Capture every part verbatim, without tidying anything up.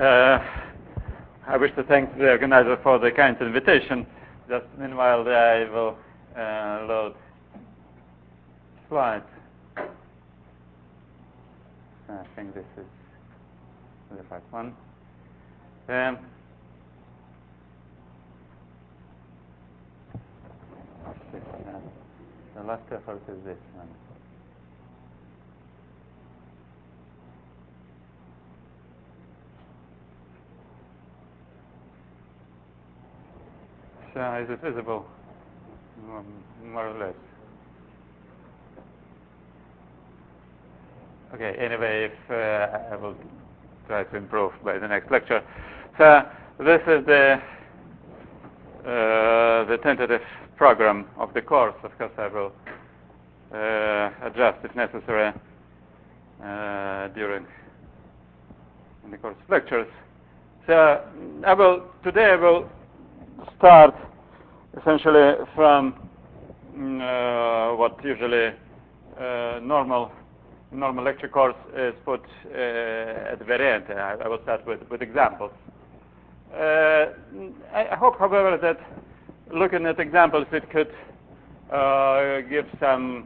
Uh, I wish to thank the organizer for the kind invitation. Just meanwhile, I will uh, load slides. I think this is the right one. Um, uh, the last effort is this one. So is it visible? More or less. Okay, anyway, if uh, I will try to improve by the next lecture. So this is the uh, the tentative program of the course. Of course, I will uh, adjust if necessary uh, during in the course of lectures. So I will today I will start essentially from uh, what usually uh, normal normal lecture course is put uh, at the very end. I, I will start with, with examples. Uh, I, I hope, however, that looking at examples it could uh, give some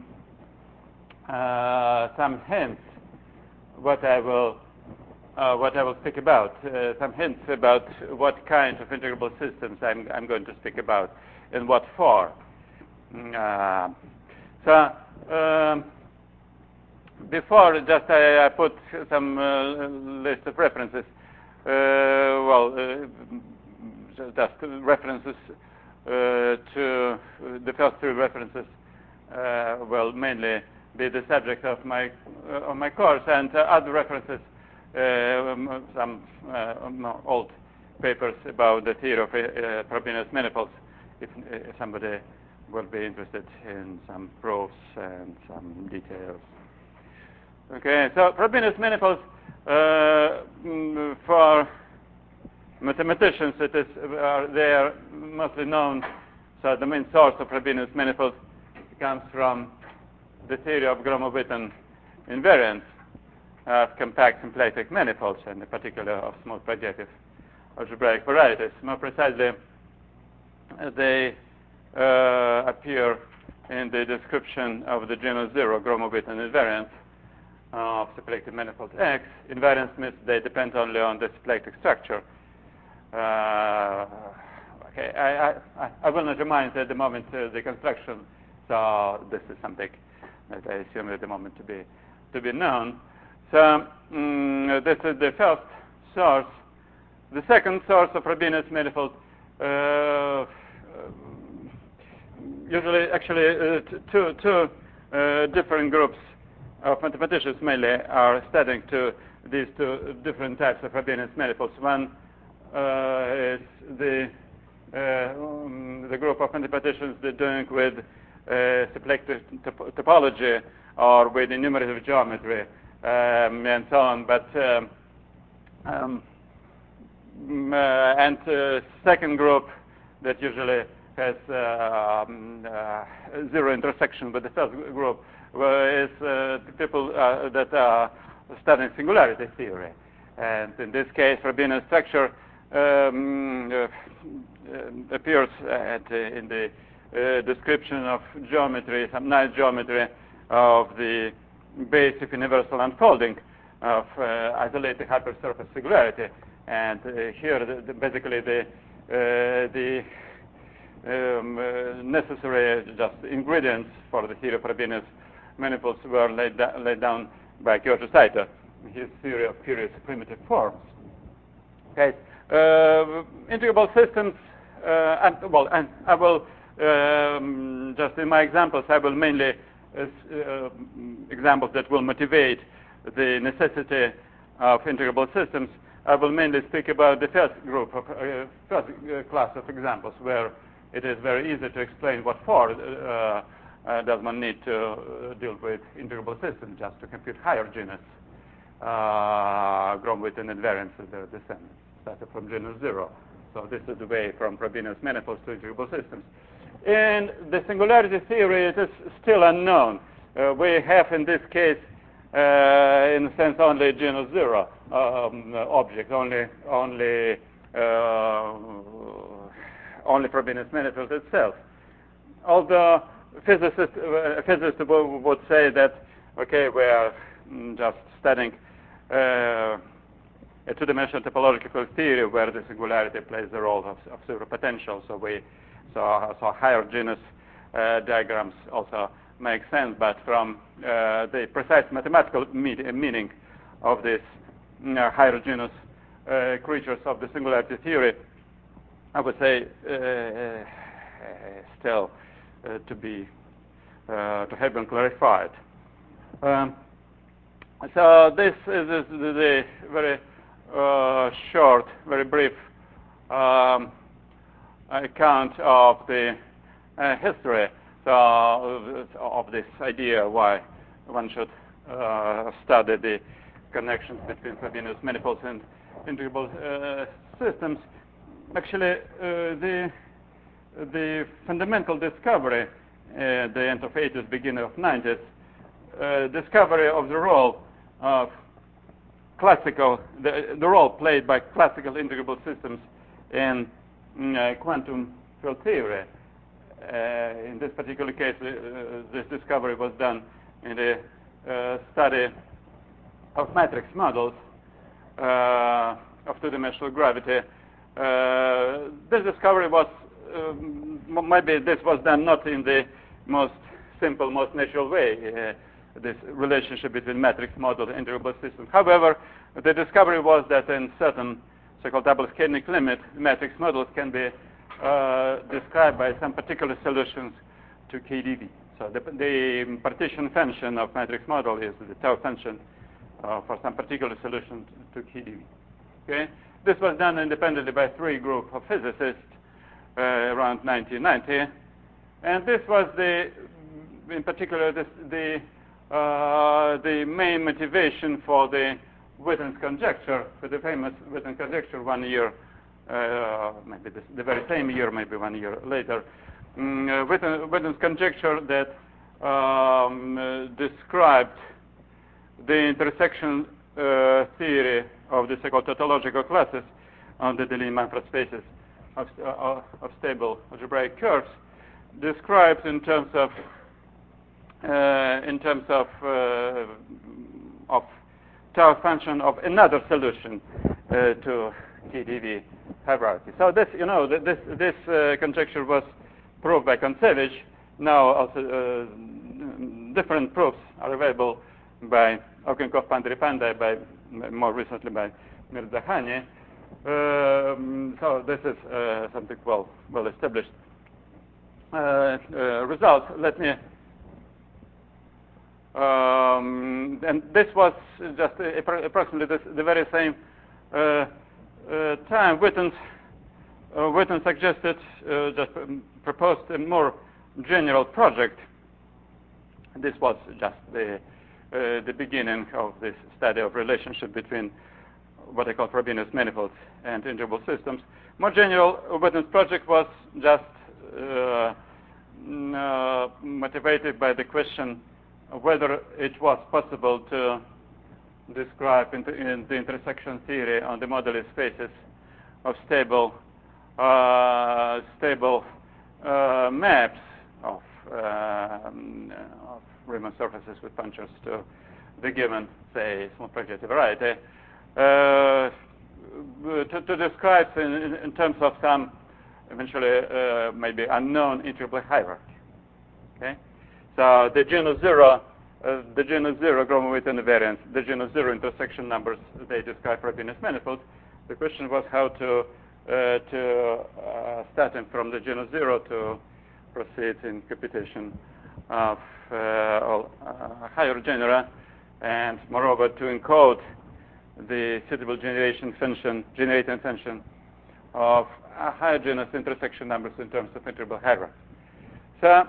uh, some hints what I will uh, what I will speak about. Uh, some hints about what kind of integrable systems I'm, I'm going to speak about and what for. Uh, so. Um, Before, just I, I put some uh, list of references. Uh, well, uh, just references uh, to the first two references. Uh, will mainly be the subject of my uh, of my course, and uh, other references, uh, some uh, old papers about the theory of uh, Frobenius manifolds. If, if somebody will be interested in some proofs and some details. Okay, so Frobenius manifolds uh, for mathematicians, it is uh, they are mostly known. So the main source of Frobenius manifolds comes from the theory of Gromov-Witten invariance of compact symplectic manifolds, and in particular of smooth projective algebraic varieties. More precisely, they uh, appear in the description of the genus zero Gromov-Witten invariance of symplectic manifold X. Invariance means they depend only on the symplectic structure. Uh, okay, I, I, I will not remind at the moment uh, the construction, so this is something that I assume at the moment to be to be known. So um, this is the first source. The second source of Frobenius manifold, uh, usually actually uh, two two uh, different groups of mathematicians mainly are studying to these two different types of Frobenius manifolds. One uh, is the uh, um, the group of mathematicians they're doing with uh, symplectic top topology or with enumerative geometry um, and so on. But um, um, uh, and uh, second group that usually has uh, um, uh, zero intersection with the first group is uh, people uh, that are studying singularity theory. And in this case, Frobenius structure um, uh, appears at, uh, in the uh, description of geometry, some nice geometry of the basic universal unfolding of uh, isolated hypersurface singularity. And uh, here, the, the, basically, the uh, the um, uh, necessary just ingredients for the theory of Frobenius manifolds were laid, da laid down by Kyoto Saito in his theory of curious primitive forms. Okay, uh, integrable systems. Uh, and, well, and I will um, just in my examples, I will mainly uh, uh, examples that will motivate the necessity of integrable systems. I will mainly speak about the first group of uh, first uh, class of examples where it is very easy to explain what for. Uh, Uh, does one need to uh, deal with integrable systems just to compute higher genus? Uh, Gromov-Witten invariance is the descendant, started from genus zero. So this is the way from Frobenius manifolds to integrable systems. In the singularity theory, it is still unknown. Uh, we have in this case uh, in a sense, only genus zero um, object, only only uh, only Frobenius manifold itself. Although physicists uh, physicists would say that, okay, we are just studying uh, a two-dimensional topological theory where the singularity plays the role of, of superpotential. So we so so higher genus uh, diagrams also make sense, but from uh, the precise mathematical meaning of these uh, higher genus uh, creatures of the singularity theory, I would say uh, still uh, to be uh, to have been clarified. Um, so this is, is the very uh, short, very brief um, account of the uh, history so, of this idea why one should uh, study the connections between Frobenius manifolds and integrable uh, systems. Actually, uh, the the fundamental discovery at the end of eighties, beginning of nineties, uh, discovery of the role of classical, the, the role played by classical integrable systems in uh, quantum field theory. Uh, in this particular case, uh, this discovery was done in the uh, study of matrix models uh, of two-dimensional gravity. Uh, this discovery was, um, maybe this was done not in the most simple, most natural way, uh, this relationship between matrix model and integrable systems. However, the discovery was that in certain so-called double scaling limit, matrix models can be uh, described by some particular solutions to K D V. So the, the partition function of matrix model is the tau function uh, for some particular solution to K D V. Okay? This was done independently by three groups of physicists uh, around nineteen ninety, and this was the, in particular, this, the uh, the main motivation for the Witten's conjecture, for the famous Witten conjecture one year, uh, maybe this, the very same year, maybe one year later, um, uh, Witten, Witten's conjecture that um, uh, described the intersection uh, theory of the so-called tautological classes on the Deligne-Manfred spaces of, uh, of stable algebraic curves, describes in terms of uh, in terms of uh, of tau function of another solution uh, to K D V hierarchy. So this, you know, this this uh, conjecture was proved by Kontsevich. Now also uh, different proofs are available by Okhenkov, Pandey, by more recently by Mirzakhani. Um, so this is uh, something well well established. Uh, uh, results. Let me. Um, and this was just uh, approximately this, the very same uh, uh, time. Witten, uh, Witten suggested, uh, just proposed a more general project. This was just the uh, the beginning of this study of relationship between what I call Frobenius manifolds and integrable systems. More general, Witten's project was just uh, uh, motivated by the question whether it was possible to describe in the, in the intersection theory on the moduli spaces of stable uh, stable uh, maps of, uh, of Riemann surfaces with punctures to the given, say, small projective variety, uh, to, to describe in, in, in terms of some eventually uh, maybe unknown integrable hierarchy. Okay. So the genus zero, uh, the genus zero Gromov-Witten invariants, the genus zero intersection numbers, they describe Frobenius manifolds. The question was how to uh, to uh, starting from the genus zero to proceed in computation of uh, all, uh, higher genera, and moreover to encode the suitable generation function, generating function of uh, higher genus intersection numbers in terms of integrable hierarchy. So.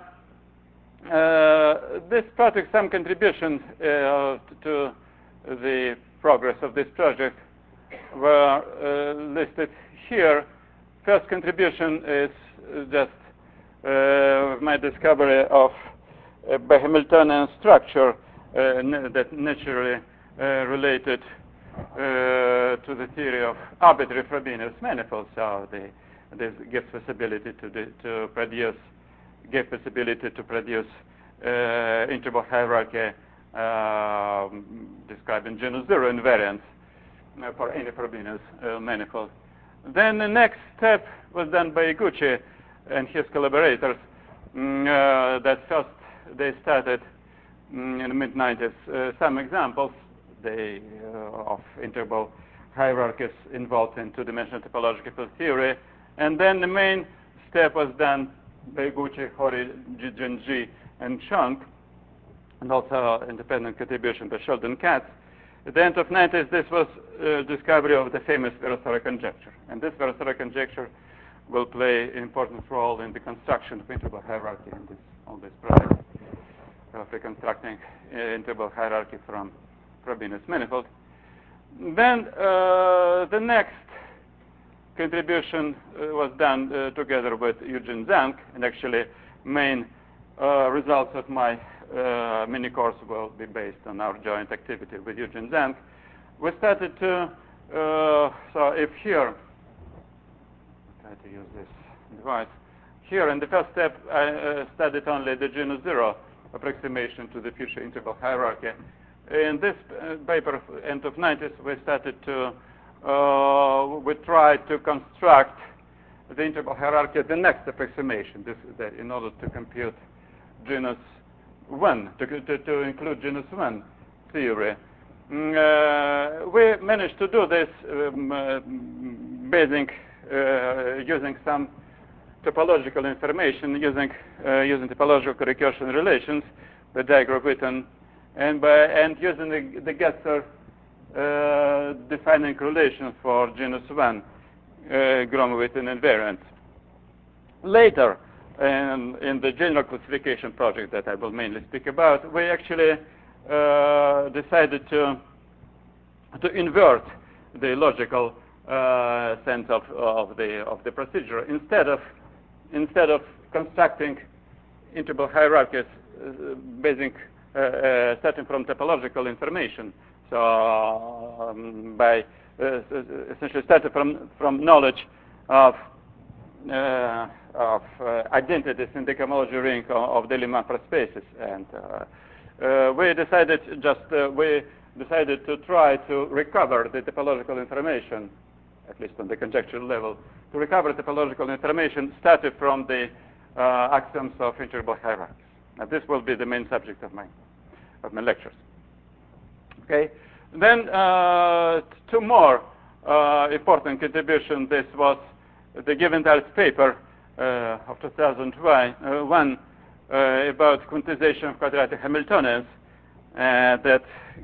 Uh, this project, some contributions uh, to the progress of this project were uh, listed here. First contribution is just uh, my discovery of a Hamiltonian structure uh, that naturally uh, related uh, to the theory of arbitrary Frobenius manifolds. So the, this gives possibility to, the, to produce, gave possibility to produce uh, interval hierarchy uh, described in genus zero invariants uh, for any Frobenius uh, manifold. Then the next step was done by Iguchi and his collaborators. Mm, uh, that first they started mm, in the mid nineties uh, some examples they, uh, of interval hierarchies involved in two-dimensional topological field theory. And then the main step was done by Iguchi, Hori, Genji, and Chung, and also independent contribution by Sheldon Katz. At the end of the nineties, this was uh, discovery of the famous Virasoro conjecture. And this Virasoro conjecture will play an important role in the construction of interval hierarchy in this, all this project of reconstructing uh, interval hierarchy from Frobenius manifold. Then uh, the next contribution uh, was done uh, together with Eugene Zhang, and actually main uh, results of my uh, mini course will be based on our joint activity with Eugene Zhang. We started to, uh, so if here, try to use this device, here in the first step I uh, studied only the genus zero approximation to the future interval hierarchy. In this uh, paper, end of nineties, we started to, uh, we tried to construct the interval hierarchy, the next approximation, this, the, in order to compute genus one, to, to, to include genus one theory. Mm, uh, we managed to do this um, uh, basing, uh, using some topological information, using, uh, using topological recursion relations by Dygro-Witten, and by and using the, the Getzer uh, defining relations for genus one uh, Gromov-Witten invariant. Later, in, in the general classification project that I will mainly speak about, we actually uh, decided to to invert the logical uh, sense of, of the of the procedure. Instead of instead of constructing interval hierarchies uh, basing uh, uh, starting from topological information, so um, by uh, essentially starting from from knowledge of uh, of uh, identities in the cohomology ring of, of the Riemann spaces, and uh, uh, we decided just uh, we decided to try to recover the topological information, at least on the conjectural level, to recover topological information started from the uh, axioms of interval hierarchies. Now, this will be the main subject of my of my lectures. Okay. Then uh, two more uh, important contributions. This was the Giventhal's paper uh, of two thousand one uh, about quantization of quadratic Hamiltonians uh, that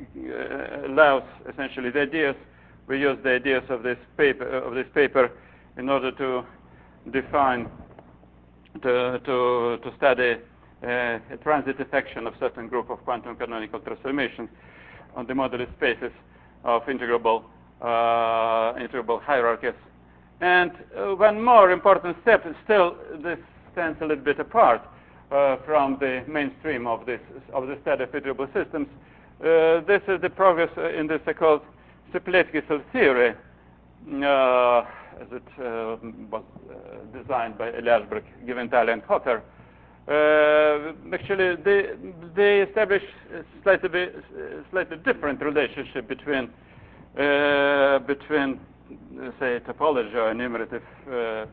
uh, allows essentially the ideas. We use the ideas of this paper of this paper in order to define to to to study uh, a transit affection of certain group of quantum canonical transformations on the moduli spaces of integrable uh, integrable hierarchies. And uh, one more important step is still this stands a little bit apart uh, from the mainstream of this of the study of integrable systems. Uh, this is the progress in the so-called Szépletsky cell theory, uh, as it uh, was uh, designed by Eliashberg, Giventhal, and Hotter. Uh, actually, they they establish a slightly slightly different relationship between uh, between uh, say topology or enumerative uh, uh,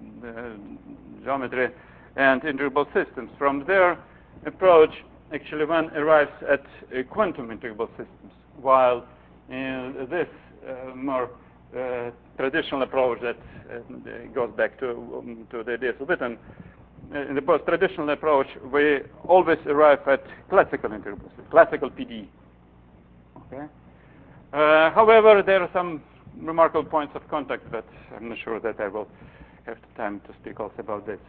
geometry and integrable systems. From their approach, actually, one arrives at uh, quantum integrable systems, while in this uh, more uh, traditional approach that uh, goes back to um, to the ideas of Witten. In the most traditional approach, we always arrive at classical integrable systems, classical P D E. Okay. Uh, however, there are some remarkable points of contact that I'm not sure that I will have the time to speak also about this.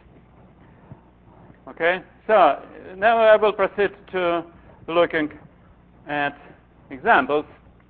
Okay. So now I will proceed to looking at examples.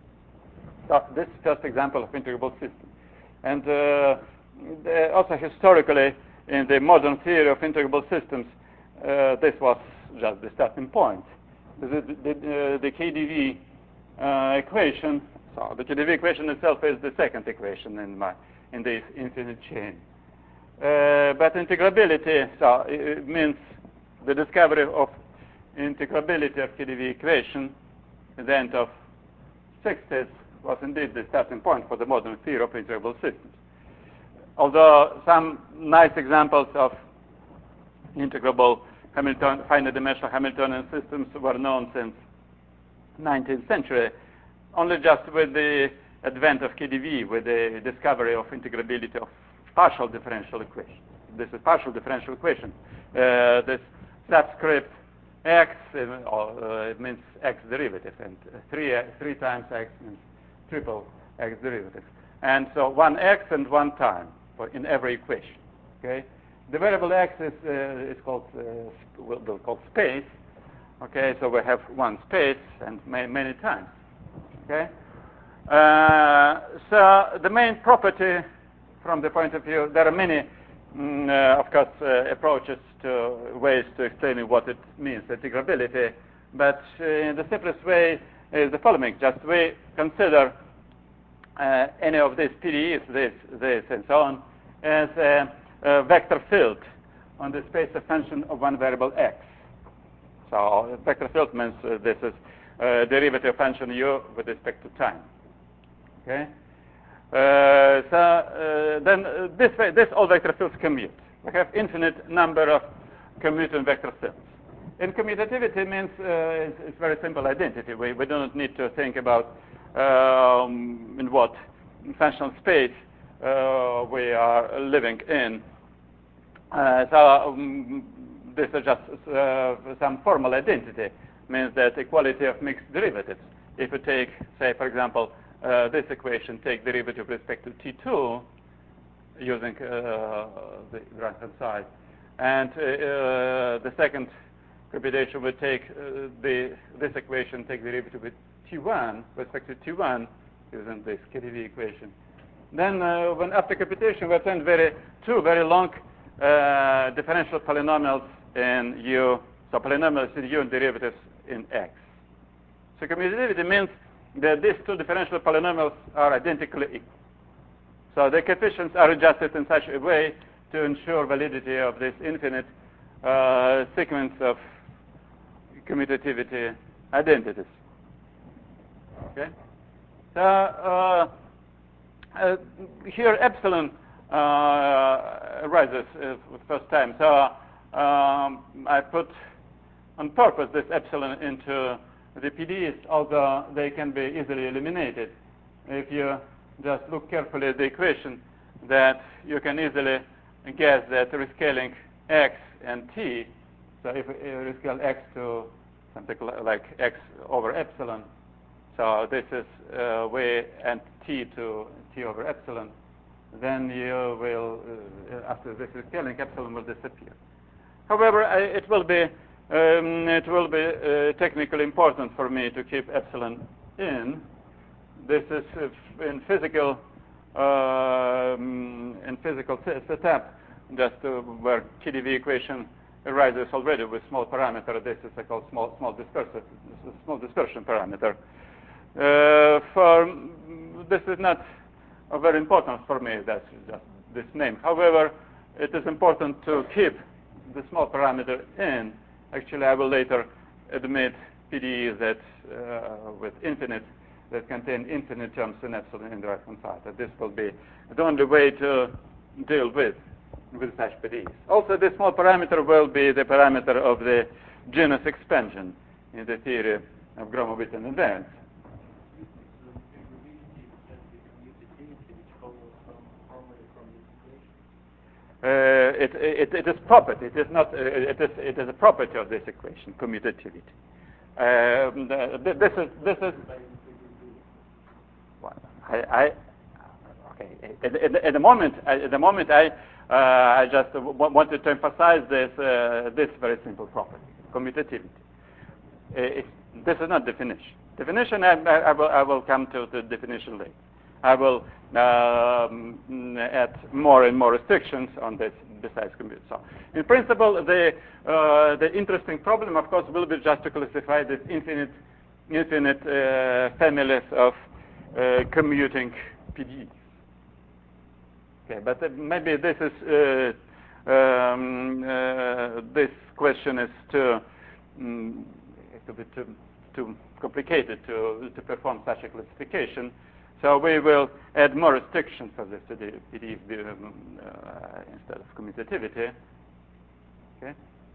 So this first example of integrable system, and uh, the, also historically. In the modern theory of integrable systems, uh, this was just the starting point. This is the, the, the K D V uh, equation. So the K D V equation itself is the second equation in my in this infinite chain. Uh, but integrability, so it means the discovery of integrability of K D V equation at the end of sixties was indeed the starting point for the modern theory of integrable systems. Although some nice examples of integrable Hamilton, finite dimensional Hamiltonian systems were known since nineteenth century, only just with the advent of K D V, with the discovery of integrability of partial differential equation. This is partial differential equation. Uh, this subscript x, uh, uh, it means x derivative, and three, three times x means triple x derivative. And so one x and one time for in every equation. Okay, the variable x is uh, is called uh, will be called space. Okay, so we have one space and ma many times. Okay, uh, so the main property from the point of view, there are many, mm, uh, of course, uh, approaches to ways to explaining what it means, integrability. But uh, the simplest way is the following: just we consider uh, any of these P D Es, this, this, and so on, as a, a vector field on the space of function of one variable x. So vector field means uh, this is uh, derivative function u with respect to time. Okay. Uh, so uh, then uh, this way, this all vector fields commute. We have infinite number of commuting vector fields. And commutativity means uh, it's, it's very simple identity. We we do not need to think about um, in what functional space uh, we are living in. Uh, so um, this is just uh, some formal identity. Means that equality of mixed derivatives. If you take, say, for example, uh, this equation, take derivative with respect to T two using uh, the right-hand side, and uh, uh, the second computation would take uh, the this equation, take derivative with T one with respect to T one using this K D V equation. Then, uh, when after computation, we obtain very two very long uh, differential polynomials in U. So polynomials in U and derivatives in X. So commutativity means that these two differential polynomials are identically equal. So the coefficients are adjusted in such a way to ensure validity of this infinite uh, sequence of commutativity identities. Okay. So uh, uh, here epsilon uh, arises uh, for the first time. So um, I put on purpose this epsilon into the P D Es, although they can be easily eliminated. If you just look carefully at the equation, that you can easily guess that rescaling x and t, so if you rescale x to something like x over epsilon, so this is uh, way and t to t over epsilon, then you will, uh, after this rescaling, epsilon will disappear. However, I, it will be Um, it will be uh, technically important for me to keep epsilon in. This is uh, in physical um, in physical setup, just uh, where K D V equation arises already with small parameter. This is a called small small dispersive small dispersion parameter. Uh, for this is not uh, very important for me. That's just this name. However, it is important to keep the small parameter in. Actually, I will later admit P D Es that uh, with infinite, that contain infinite terms in epsilon in the right-hand side. That this will be the only way to deal with with such P D Es. Also, this small parameter will be the parameter of the genus expansion in the theory of Gromov-Witten invariance. Uh, it, it, it is property. It is not. Uh, it is. It is a property of this equation, commutativity. Um, the, this is. This is. Well, I, I. Okay. At, at, at the moment, at the moment, I. Uh, I just w wanted to emphasize this. Uh, this very simple property, commutativity. Uh, it, this is not definition. Definition. I, I, I will. I will come to the definition later. I will um, add more and more restrictions on this besides compute. So in principle, the uh, the interesting problem, of course, will be just to classify this infinite infinite uh, families of uh, commuting P D Es. Okay, but uh, maybe this is uh, um, uh, this question is too um, a bit too, too complicated to to perform such a classification. So we will add more restrictions for this to the P D E um, uh, instead of commutativity. Okay.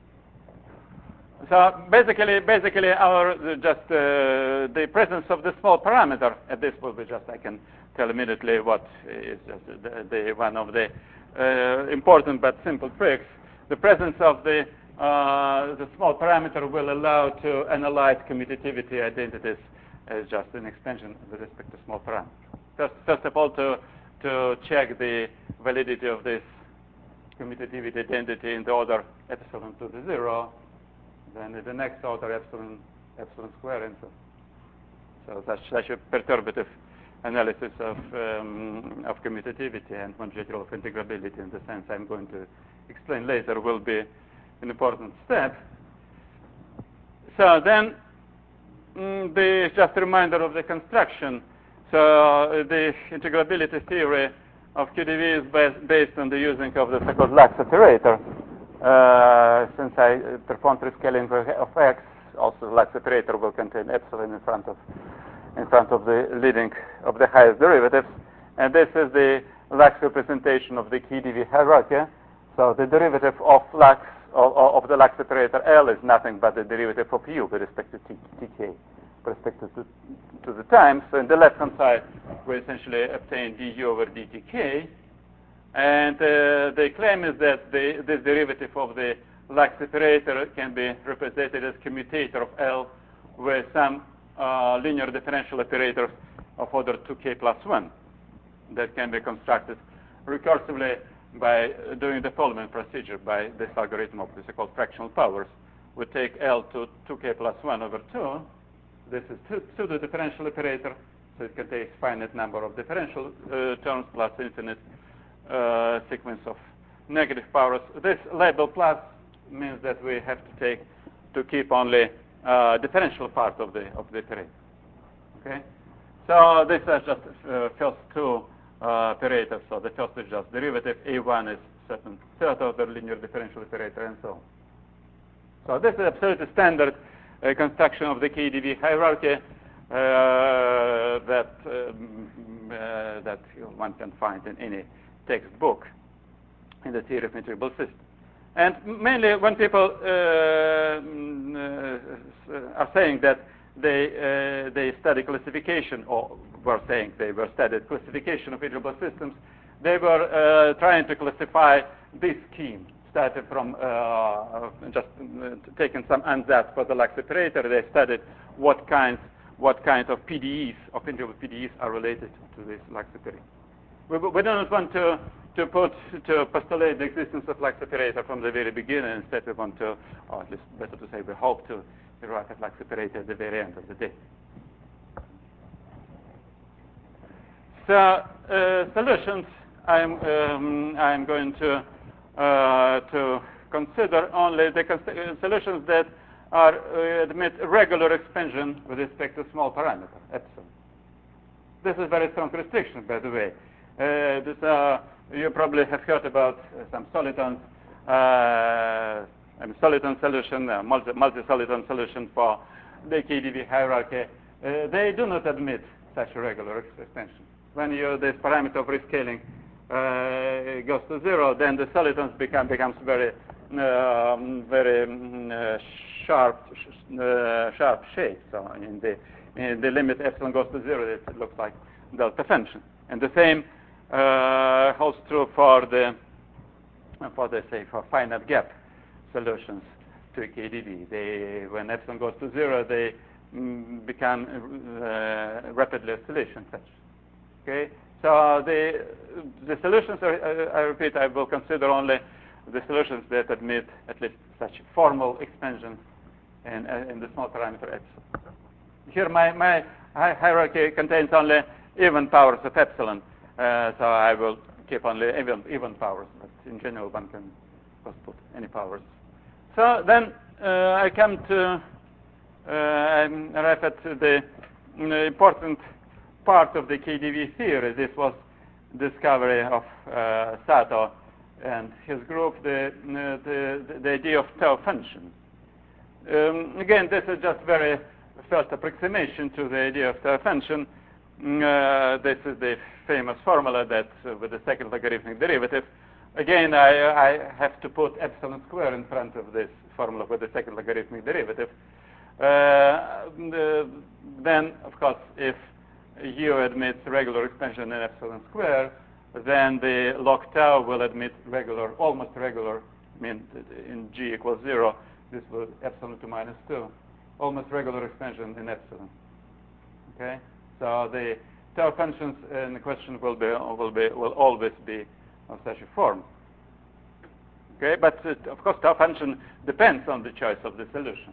So basically, basically, our uh, just uh, the presence of the small parameter. At this will be just I can tell immediately what is just the, the one of the uh, important but simple tricks. The presence of the uh, the small parameter will allow to analyze commutativity identities as just an extension with respect to small parameters. First, first of all, to to check the validity of this commutativity identity in the order epsilon to the zero, then in the next order epsilon epsilon square, and so. So such such a perturbative analysis of um, of commutativity and conjecture of integrability in the sense I'm going to explain later will be an important step. So then. Mm, the just a reminder of the construction. So uh, the integrability theory of Q D V is based, based on the using of the so-called Lax operator. Uh, since I uh, performed rescaling of X, also the Lax operator will contain epsilon in front of in front of the leading of the highest derivatives, and this is the Lax representation of the Q D V hierarchy. So the derivative of Lax Of, of the Lax operator L is nothing but the derivative of U with respect to t, tk, with respect to, to the time. So in the left-hand side, we essentially obtain du over dtk. And uh, the claim is that the, this derivative of the Lax operator can be represented as commutator of L with some uh, linear differential operators of order two k plus one that can be constructed recursively by doing the following procedure by this algorithm of the so-called fractional powers. We take L to two k plus one over two. This is pseudo differential operator, so it contains finite number of differential uh, terms plus infinite uh, sequence of negative powers. This label plus means that we have to take to keep only uh, differential part of the of the operator. Okay, so these are just uh, first two Uh, operators. So the first is just derivative. A one is certain third order linear differential operator, and so on. So this is absolutely standard uh, construction of the K D V hierarchy uh, that um, uh, that one can find in any textbook in the theory of integrable systems. And mainly when people uh, uh, are saying that they uh, they study classification, or were saying they were studied classification of integrable systems, they were uh, trying to classify this scheme, started from uh, just uh, taking some ansatz for the Lax operator. They studied what kinds what kind of P D Es, of integrable P D Es, are related to this Lax operator. We, we don't want to to put to postulate the existence of Lax operator from the very beginning. Instead, we want to, or at least better to say, we hope to derive a Lax operator at the very end of the day. So uh, solutions, I'm um, I'm going to uh, to consider only the uh, solutions that are uh, admit regular expansion with respect to small parameter epsilon. This is very strong restriction, by the way. Uh, this, uh, you probably have heard about uh, some solitons, uh, a soliton solution, a multi multi-soliton solution for the K D V hierarchy. Uh, they do not admit such a regular extension. When you this parameter of rescaling uh, goes to zero, then the solitons become becomes very um, very uh, sharp uh, sharp shape. So in the in the limit epsilon goes to zero, it looks like delta function. And the same uh, holds true for the for the say for finite gap solutions to K D V. They when epsilon goes to zero, they mm, become uh, rapidly oscillation such. Okay, so the the solutions are, uh, I repeat, I will consider only the solutions that admit at least such formal expansion in, uh, in the small parameter epsilon. Here, my my hierarchy contains only even powers of epsilon, uh, so I will keep only even, even powers, but in general one can just put any powers. So then uh, I come to uh, I arrive at the uh, important part of the K D V theory. This was discovery of uh, Sato and his group, the, uh, the, the idea of tau function. Um, again, this is just very first approximation to the idea of tau function. Uh, this is the famous formula that uh, with the second logarithmic derivative. Again, I, I have to put epsilon square in front of this formula with the second logarithmic derivative. Uh, the, then, of course, if U admits regular expansion in epsilon square, then the log tau will admit regular, almost regular, I mean, in G equals zero, this will epsilon to minus two, almost regular expansion in epsilon. Okay, so the tau functions in the question will be will be will always be of such a form. Okay, but uh, of course tau function depends on the choice of the solution.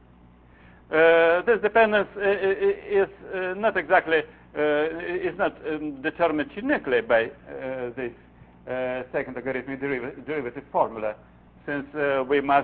Uh, this dependence uh, is uh, not exactly uh, is not um, determined uniquely by uh, this uh, second logarithmic deriv derivative formula, since uh, we must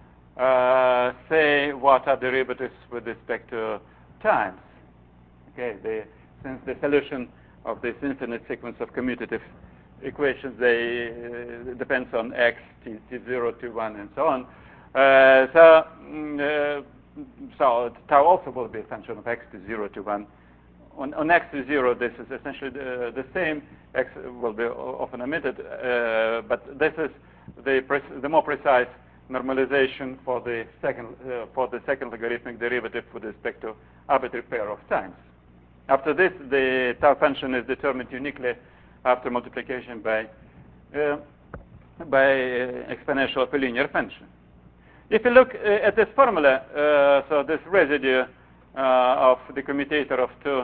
uh, say what are derivatives with respect to times. Okay, the, since the solution of this infinite sequence of commutative equations they uh, depends on x, t, t zero, t one, and so on. Uh, so. Mm, uh, So tau also will be a function of x to zero to one. On, on x to zero, this is essentially the, the same. X will be often omitted, uh, but this is the, the more precise normalization for the second uh, for the second logarithmic derivative with respect to arbitrary pair of times. After this, the tau function is determined uniquely after multiplication by uh, by uh, exponential of a linear function. If you look uh, at this formula, uh, so this residue uh, of the commutator of two,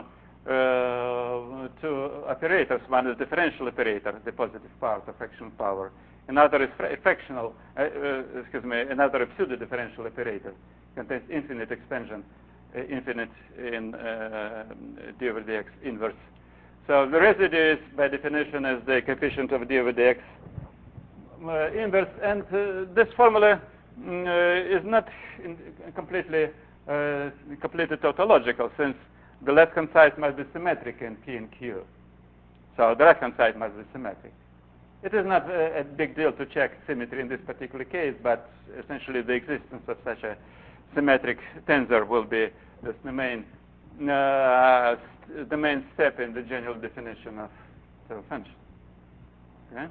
uh, two operators, one is differential operator, the positive part of fractional power, another is fra fractional, uh, uh, excuse me, another pseudo-differential operator, contains infinite expansion, uh, infinite in uh, d over dx inverse. So the residue is, by definition, is the coefficient of d over dx uh, inverse, and uh, this formula Mm, uh, is not in, completely uh, completely tautological, since the left-hand side must be symmetric in P and Q. So the right-hand side must be symmetric. It is not a, a big deal to check symmetry in this particular case, but essentially the existence of such a symmetric tensor will be this, the main uh, the main step in the general definition of the function. Okay.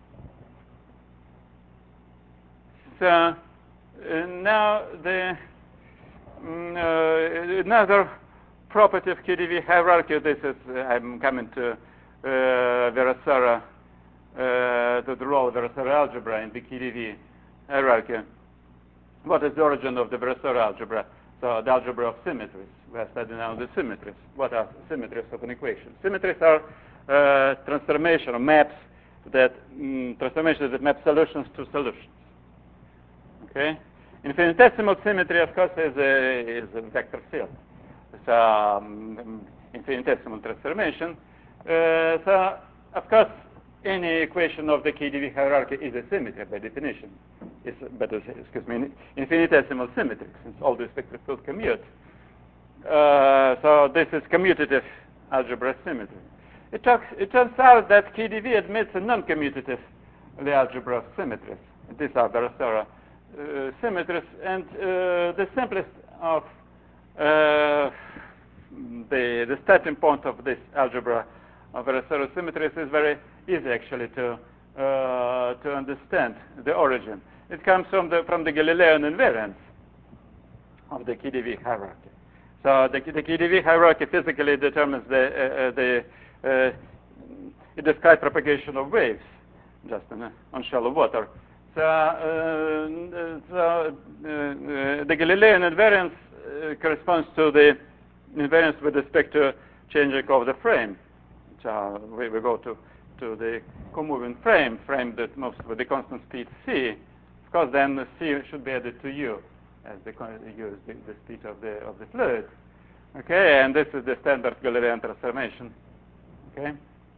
So. Uh, now, the um, uh, another property of K D V hierarchy. This is uh, I'm coming to uh, Virasoro, uh, to the role of Virasoro algebra in the K D V hierarchy. What is the origin of the Virasoro algebra? So the algebra of symmetries. We are studying now the symmetries. What are symmetries of an equation? Symmetries are uh, transformation or maps that um, transformations that map solutions to solutions. Okay, infinitesimal symmetry, of course, is a, is a vector field. It's a um, infinitesimal transformation. Uh, so, of course, any equation of the K D V hierarchy is a symmetry by definition. It's, but it's, excuse me, infinitesimal symmetry, since all these vector fields commute. Uh, so this is commutative algebra symmetry. It, talks, it turns out that K D V admits a non-commutative algebra of symmetries. These are Virasoro Uh, symmetries, and uh, the simplest of uh, the the starting point of this algebra of Virasoro symmetries is very easy actually to uh, to understand the origin. It comes from the from the Galilean invariance of the K D V hierarchy. So the, the K D V hierarchy physically determines the uh, the uh, it describes propagation of waves just in a, on shallow water. So, uh, so uh, uh, the Galilean invariance uh, corresponds to the invariance with respect to changing of the frame. So we, we go to, to the co-moving frame, frame that moves with the constant speed c. Of course, then the c should be added to u, as the u is the, the speed of the of the fluid. Okay, and this is the standard Galilean transformation. Okay,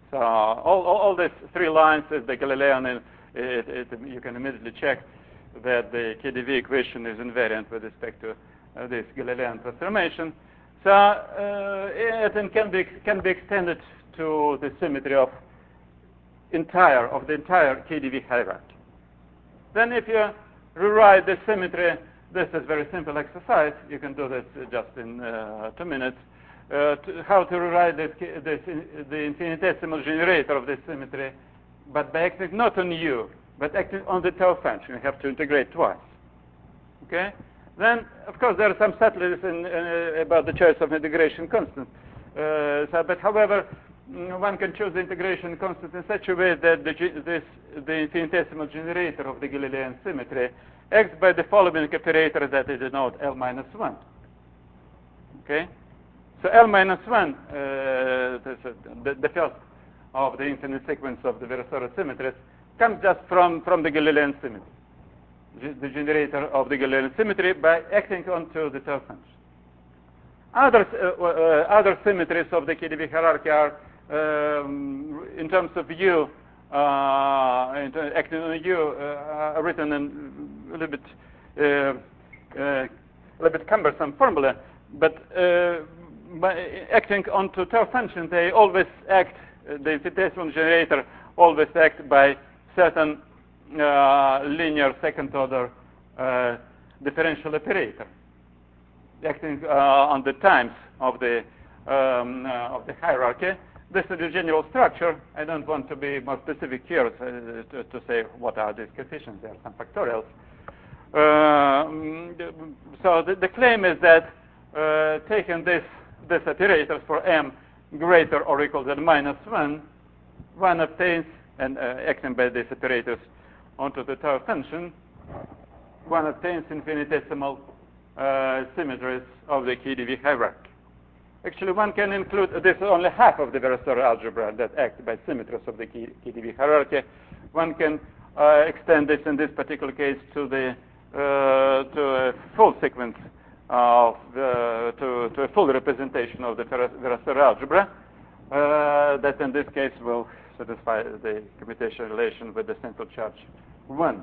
So all, all, all these three lines is the Galilean, and it, it, you can immediately check that the K D V equation is invariant with respect to uh, this Galilean transformation. So uh, it can be can be extended to the symmetry of entire of the entire K D V hierarchy. Then, if you rewrite the symmetry, this is very simple exercise. You can do this just in uh, two minutes. Uh, to, how to rewrite this, this in, the infinitesimal generator of this symmetry, but by acting not on U, but acting on the tau function. You have to integrate twice. Okay? Then, of course, there are some subtleties in, uh, about the choice of integration constant. Uh, so, but however, one can choose the integration constant in such a way that the, this, the infinitesimal generator of the Galilean symmetry acts by the following operator that is denote L minus one. Okay? So L minus one, uh, this, uh, the, the first of the infinite sequence of the Virasoro symmetries, comes just from, from the Galilean symmetry, the generator of the Galilean symmetry by acting onto the tau function. Other, uh, uh, other symmetries of the K D V hierarchy are, um, in terms of U, uh, acting on U, uh, are written in a little bit, uh, uh, a little bit cumbersome formula, but uh, by acting onto tau function, they always act, uh, the infinitesimal generator always act by certain uh, linear second order uh, differential operator, acting uh, on the times of the um, uh, of the hierarchy. This is the general structure. I don't want to be more specific here uh, to, to say what are these coefficients. There are some factorials. Uh, so the, the claim is that uh, taking this this operators for m greater or equal than minus one, one obtains, and uh, acting by these operators onto the tau function, one obtains infinitesimal uh, symmetries of the K D V hierarchy. Actually, one can include, this is only half of the Virasoro algebra that acts by symmetries of the K D V hierarchy. One can uh, extend this in this particular case to the uh, to a full sequence of the, to, to a full representation of the Virasoro algebra uh, that in this case will satisfy the commutation relation with the central charge one.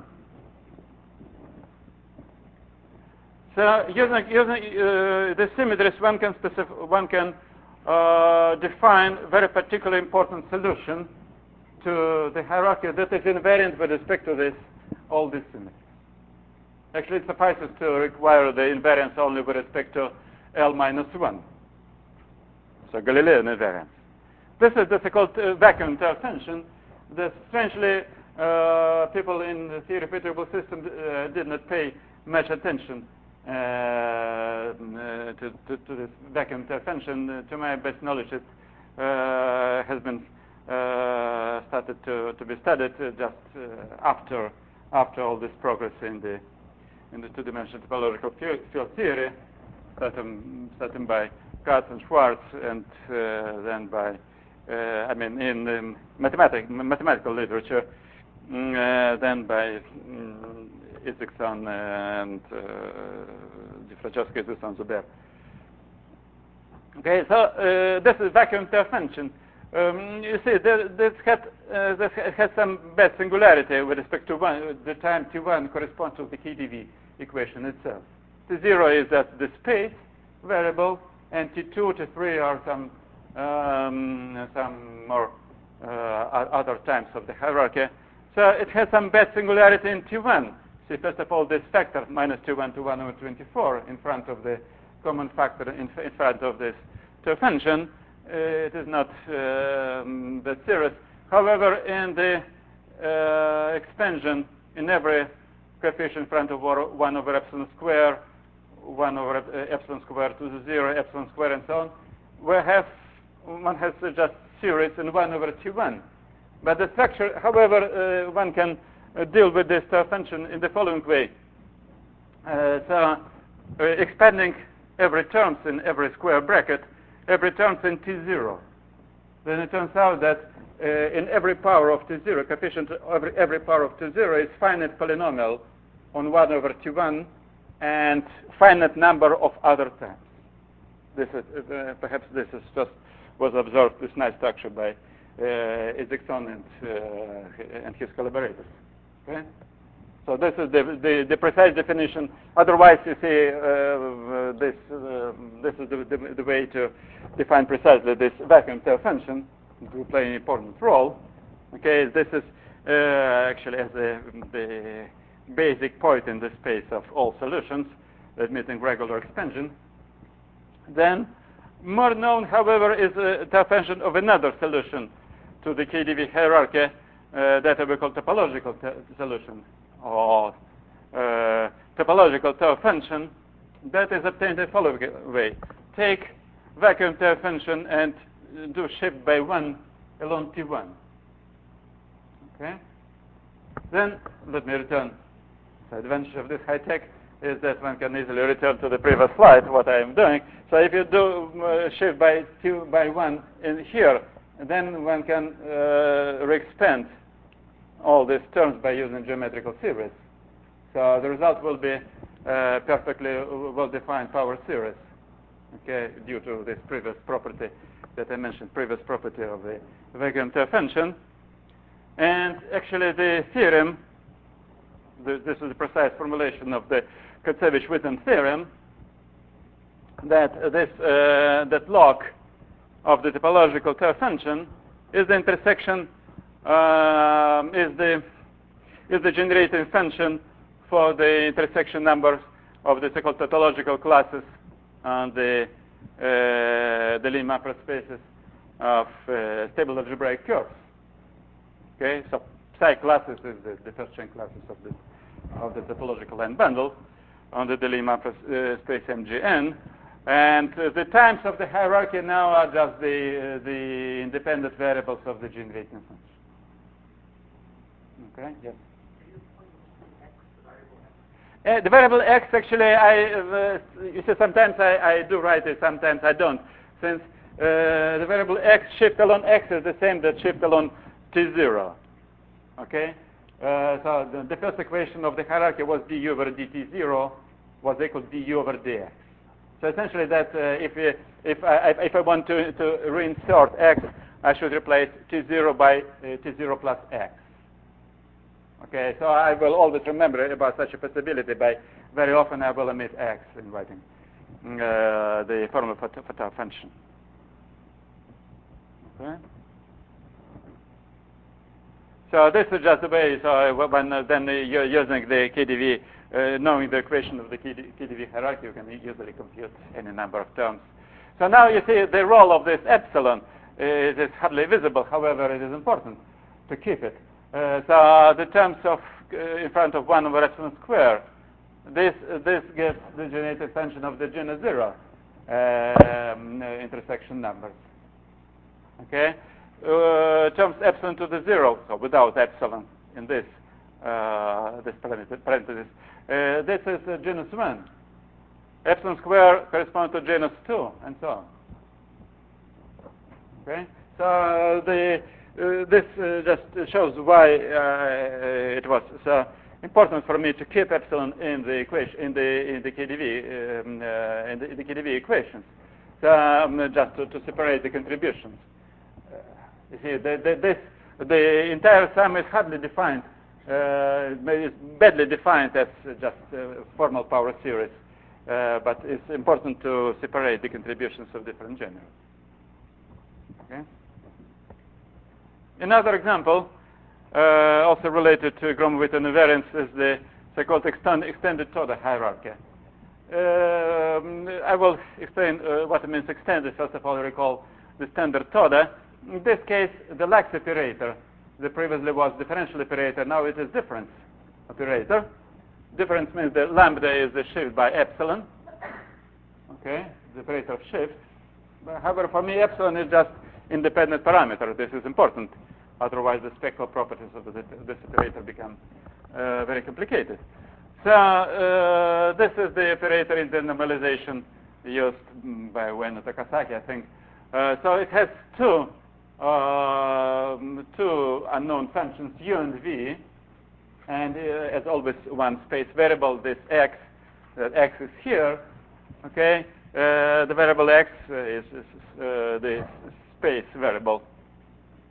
So using, using uh, the symmetries, one can specific, one can uh, define very particular important solution to the hierarchy that is invariant with respect to this all these symmetries. Actually, it suffices to require the invariance only with respect to L minus one. So Galilean invariance. This is the so-called uh, vacuum tau function. The strangely, uh, people in the theory repeatable system uh, did not pay much attention uh, uh, to, to, to this vacuum tau function. Uh, to my best knowledge, it uh, has been uh, started to, to be studied uh, just uh, after after all this progress in the in the two-dimensional topological field theory, starting, starting by Katz and Schwarz, and uh, then by, uh, I mean, in um, mathematic, mathematical literature, uh, then by um, Isaacson and uh, Francesco and Zuber. Okay, so uh, this is vacuum tau function. Um, you see, there, this, had, uh, this has some bad singularity with respect to one, the time T one corresponds to the K D V equation itself. T zero is that the space variable, and T two, T three are some um, some more uh, other times of the hierarchy. So it has some bad singularity in T one. See, first of all, this factor minus T one to one over twenty-four in front of the common factor in, in front of this tau function. Uh, it is not um, that serious. However, in the uh, expansion, in every coefficient in front of one over epsilon square, one over uh, epsilon square to the zero, epsilon square, and so on, we have one has uh, just series in one over T one. But the structure, however, uh, one can uh, deal with this tau function in the following way. Uh, so, uh, expanding every terms in every square bracket, every term in T zero. Then it turns out that uh, in every power of T zero, coefficient every, every power of T zero is finite polynomial on one over T one and finite number of other terms. This is, uh, perhaps this is just was observed, this nice structure by uh, Isaacson and, uh, and his collaborators. Okay? So this is the, the, the precise definition. Otherwise, you see, uh, this, uh, this is the, the, the way to define precisely this vacuum tail function. It will play an important role. Okay, this is uh, actually as the, the basic point in the space of all solutions admitting regular expansion. Then, more known, however, is a tail function of another solution to the K D V hierarchy uh, that we call topological solution, or uh, topological tail function that is obtained the following way. Take vacuum tail function and do shift by one along T one. Okay? Then, let me return. The advantage of this high tech is that one can easily return to the previous slide, what I am doing. So if you do uh, shift by two by one in here, then one can uh, re-expand all these terms by using geometrical series. So the result will be uh, perfectly well-defined power series, okay, due to this previous property that I mentioned, previous property of the vacuum tail function. And actually the theorem, the, this is the precise formulation of the Kontsevich-Witten theorem, that this uh, that log of the topological tail function is the intersection uh, is the is the generating function for the intersection numbers of the so-called tautological classes on the uh, the Lie macrospaces of uh, stable algebraic curves. Okay, so psi classes is the, the first chain classes of the of the topological line bundle on the Lie macrospace M G N. And uh, the times of the hierarchy now are just the, uh, the independent variables of the generating function. Okay, yes. Uh, the variable x, actually, I uh, you see, sometimes I, I do write it, sometimes I don't. Since uh, the variable x shift along x is the same that shift along T zero. Okay? Uh, so the, the first equation of the hierarchy was du over dt zero was equal to du over dx. So essentially, that uh, if uh, if I if I want to to reinsert x, I should replace t zero by uh, t zero plus x. Okay, so I will always remember about such a possibility. By very often I will omit x in writing uh, the formula for for tail function. Okay. So this is just the way. So when uh, then you're using the K D V. Uh, knowing the equation of the K D V hierarchy, you can easily compute any number of terms. So now you see the role of this epsilon. Uh, it is hardly visible, however, it is important to keep it. Uh, so the terms of uh, in front of one over epsilon square, this uh, this gives the generated function of the genus zero um, uh, intersection numbers. Okay, uh, terms epsilon to the zero, so without epsilon in this uh, this parenthesis. Uh, this is uh, genus one. Epsilon square corresponds to genus two, and so on. Okay? So the, uh, this uh, just shows why uh, it was so important for me to keep epsilon in the equation, in the in the K D V, um, uh, in, the, in the K D V equations. So um, just to, to separate the contributions. Uh, you see, the, the, this the entire sum is hardly defined. Uh, it's badly defined as just uh, formal power series, uh, but it's important to separate the contributions of different genera. Okay. Another example, uh, also related to Gromov-Witten invariance, is the so-called extend, extended Toda hierarchy. Um, I will explain uh, what it means extended. First of all, recall the standard Toda. In this case, the lax operator. The previously was differential operator, now it is difference operator. Difference means that lambda is the shift by epsilon. Okay, the operator of shift. But however, for me, epsilon is just independent parameter. This is important. Otherwise, the spectral properties of the, this operator become uh, very complicated. So uh, this is the operator in the normalization used by Ueno Takasaki, I think. Uh, so it has two Uh, two unknown functions, u and v, and uh, as always one space variable, this x, that x is here, okay, uh, the variable x is, is uh, the space variable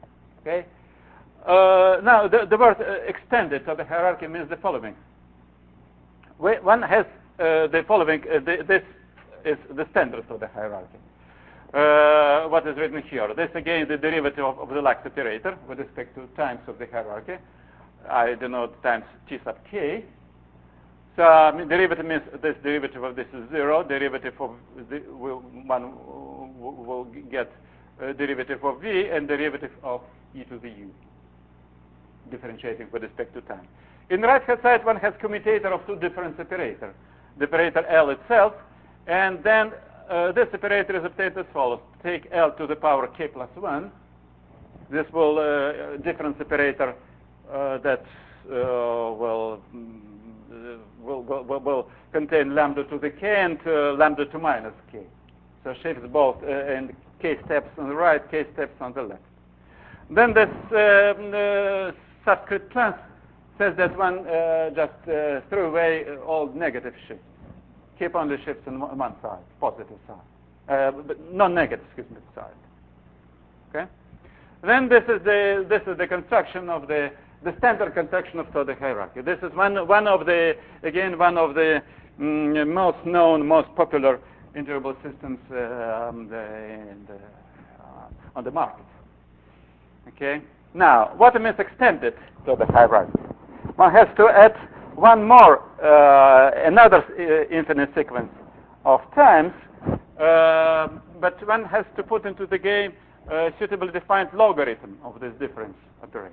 Okay. Uh, now, the, the word uh, extended to the hierarchy means the following. One has uh, the following. Uh, the, this is the standard of the hierarchy. Uh, what is written here? This again the derivative of, of the lax operator with respect to times of the hierarchy. I denote times t sub k. So um, derivative means this derivative of this is zero. Derivative of the, will, one will get uh, derivative of v and derivative of e to the u, differentiating with respect to time. In the right-hand side, one has commutator of two different operators. The operator L itself, and then uh, this operator is obtained as follows. Take L to the power k plus one. This will uh, difference operator uh, that uh, will, mm, will, will, will contain lambda to the k and uh, lambda to minus k. So shifts both uh, in k steps on the right, k steps on the left. Then this uh, uh, subscript trans says that one uh, just uh, threw away all negative shifts. Keep only shifts on one side, positive side. Uh, but non-negative, excuse me, side. Okay? Then this is the this is the construction of the the standard construction of the hierarchy. This is one one of the again one of the mm, most known, most popular integrable systems uh, on the, the uh, on the market. Okay. Now, what means extended to the hierarchy? One has to add one more, uh, another uh, infinite sequence of times, uh, but one has to put into the game a suitably defined logarithm of this difference operator.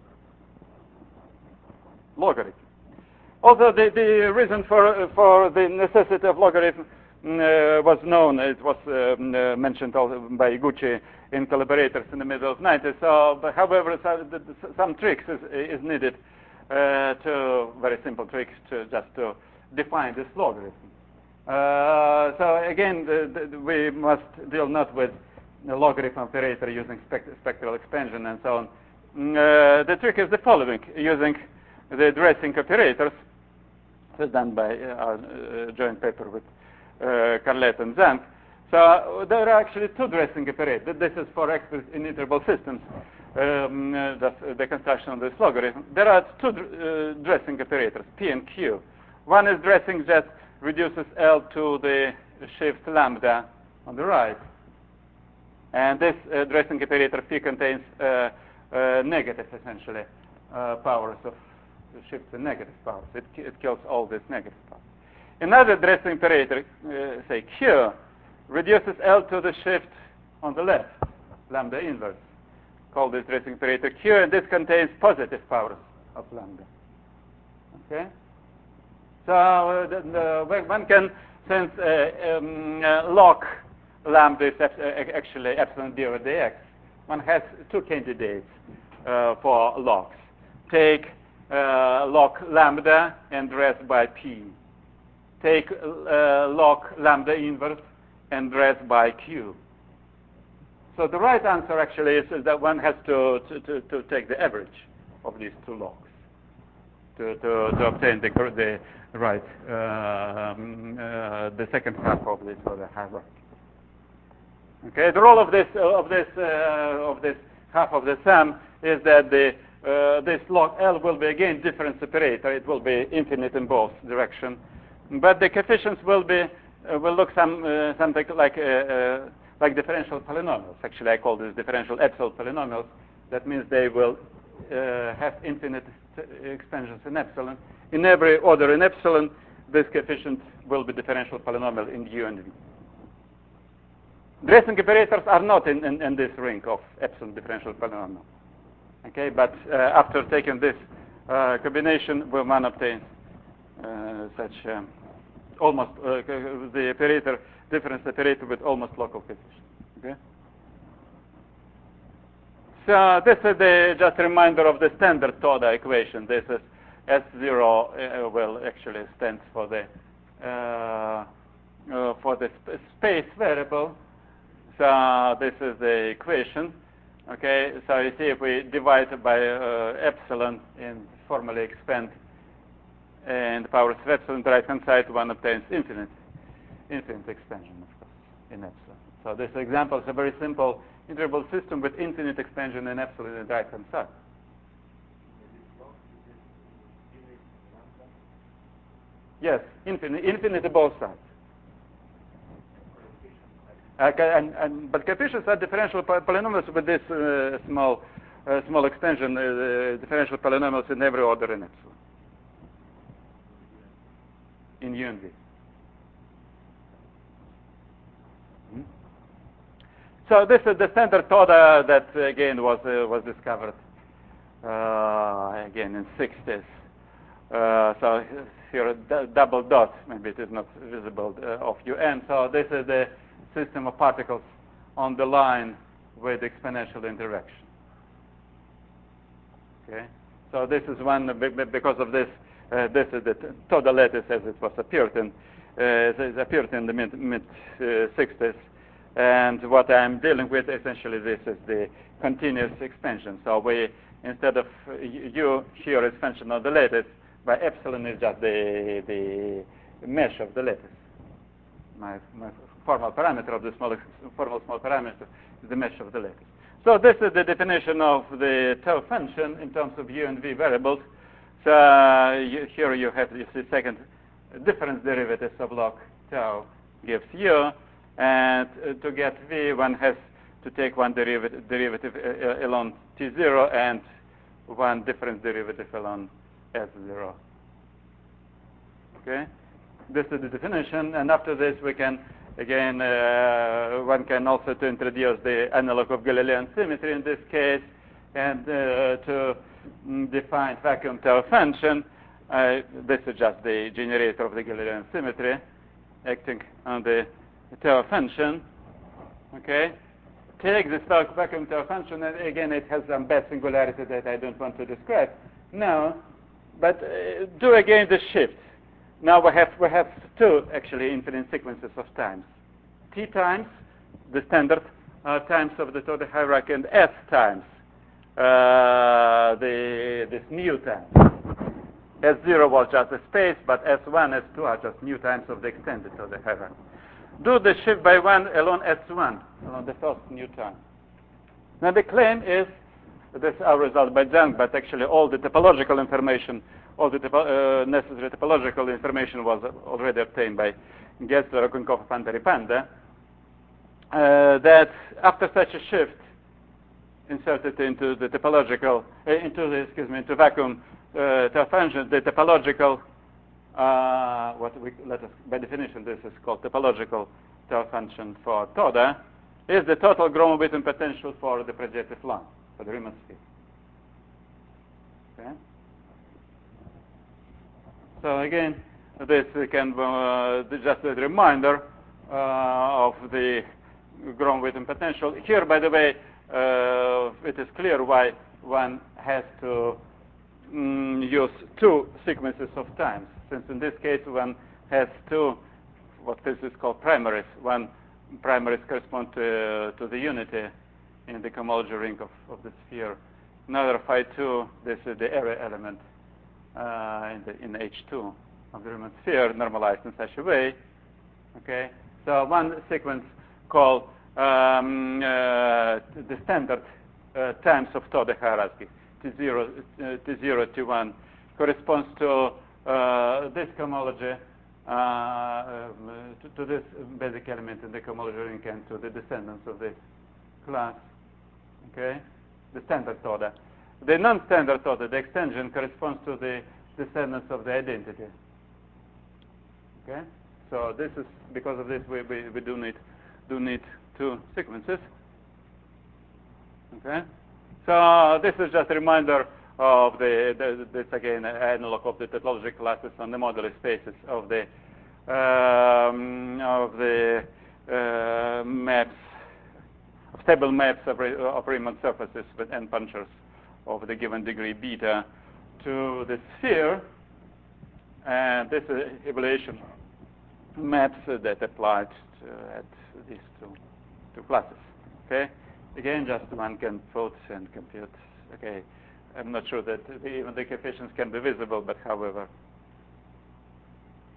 Logarithm. Also, the, the reason for for the necessity of logarithm uh, was known. It was um, uh, mentioned also by Iguchi in collaborators in the middle of nineties. So, but however, so, the, the, some tricks is, is needed. Uh, to very simple tricks to just to define this logarithm. Uh, so again, the, the, we must deal not with a logarithm operator using spect spectral expansion and so on. Uh, the trick is the following: using the dressing operators, this is done by uh, our uh, joint paper with uh, Carlet and Zank. So there are actually two dressing operators. This is for experts in integrable systems. Um, uh, that's uh, the construction of this logarithm. There are two uh, dressing operators, P and Q. One is dressing that reduces L to the shift lambda on the right. And this uh, dressing operator P contains uh, uh, negative, essentially, uh, powers of shifts and negative powers. It, it kills all these negative powers. Another dressing operator, uh, say Q, reduces L to the shift on the left, lambda inverse. Call this dressing operator Q, and this contains positive powers of lambda. Okay? So uh, the, the, one can, since uh, um, uh, log lambda is uh, actually epsilon d over dx, one has two candidates uh, for logs. Take uh, log lambda and dress by P. Take uh, log lambda inverse and dress by Q. So the right answer actually is, is that one has to, to, to, to take the average of these two logs to, to, to obtain the, the right, uh, um, uh, the second half of this or the hierarchy. Okay, the role of this uh, of this uh, of this half of the sum is that the uh, this log L will be again difference operator. It will be infinite in both directions, but the coefficients will be uh, will look some uh, something like. Uh, uh, like differential polynomials. Actually, I call these differential epsilon polynomials. That means they will uh, have infinite expansions in epsilon. In every order in epsilon, this coefficient will be differential polynomial in U and V. Dressing operators are not in, in, in this ring of epsilon differential polynomial. Okay, but uh, after taking this uh, combination, one obtains uh, such um, almost uh, the operator difference operator with almost local coefficient. Okay. So this is the just a reminder of the standard Toda equation. This is S zero uh, well actually stands for the uh, uh, for the sp space variable. So this is the equation. Okay. So you see if we divide it by uh, epsilon and formally expand and the powers of epsilon to the right hand side, one obtains infinite. Infinite expansion, of course, in epsilon. So this example is a very simple integrable system with infinite expansion and absolute at the right hand side. Yes, infinite, infinite both sides. Uh, and, and, but coefficients are differential polynomials with this uh, small uh, small extension, uh, differential polynomials in every order in epsilon, in U and V. Hmm? So this is the standard Toda that again was uh, was discovered uh, again in sixties. Uh, so here a double dot, maybe it is not visible, uh, of U n. So this is the system of particles on the line with exponential interaction. Okay, so this is one because of this. Uh, this is the Toda lattice as it was appeared in uh, it appeared in the mid mid uh, sixties, and what I'm dealing with essentially this is the continuous expansion. So we instead of U here is function of the lattice, by epsilon is just the the mesh of the lattice. My, my formal parameter of the small formal small parameter is the mesh of the lattice. So this is the definition of the tau function in terms of U and V variables. So uh, you, here you have the second difference derivatives of log tau gives U, and uh, to get V one has to take one derivative, derivative uh, along T zero and one difference derivative along S zero. Okay, this is the definition, and after this we can again uh, one can also to introduce the analog of Galilean symmetry in this case, and uh, to mm, define vacuum tau function. Uh, this is just the generator of the Galilean symmetry acting on the tau function. Okay, take this vacuum tau function, and again it has some bad singularity that I don't want to describe now, but uh, do again the shift. Now we have we have two actually infinite sequences of times, t times the standard uh, times of the Toda hierarchy, and s times uh, the this mu time. S zero was just a space, but S one, S two are just mu times of the extended Toda hierarchy. Do the shift by one along S one, along the first mu time. Now the claim is, this is our result by Zhang, but actually all the topological information, all the topo uh, necessary topological information was already obtained by Getzler, Okounkov, and Pandaripanda, uh, that after such a shift inserted into the topological, uh, into the, excuse me, into vacuum uh, tau function, the topological, uh, what we, let us, by definition, this is called topological tau function for Toda, is the total Gromov-Witten potential for the projective line, for the Riemann sphere. Okay. So again, this can uh, just a reminder uh, of the Gromov-Witten potential. Here, by the way, uh, it is clear why one has to mm, use two sequences of times, since in this case one has two, what this is called primaries. One primaries correspond to, to the unity in the cohomology ring of, of the sphere. Another phi two, this is the area element uh, in the in H two of the Riemann sphere, normalized in such a way. Okay, so one sequence called um, uh, the standard uh, times of Toda hierarchy, T zero, uh, T zero, T one, corresponds to uh, this cohomology, uh, um, to, to this basic element in the cohomology ring and to the descendants of this class. Okay, the standard Toda. The non-standard Toda, the extension, corresponds to the descendants of the identity. Okay, so this is because of this we we, we do need do need two sequences. Okay, so this is just a reminder of the, the this again analog of the topological classes on the modular spaces of the um, of the uh, maps, stable maps of, of Riemann surfaces with n punctures of the given degree beta to the sphere, and this is evaluation maps uh, that applied to, at these two two classes. Okay, again, just one can vote and compute. Okay, I'm not sure that the, even the coefficients can be visible, but however,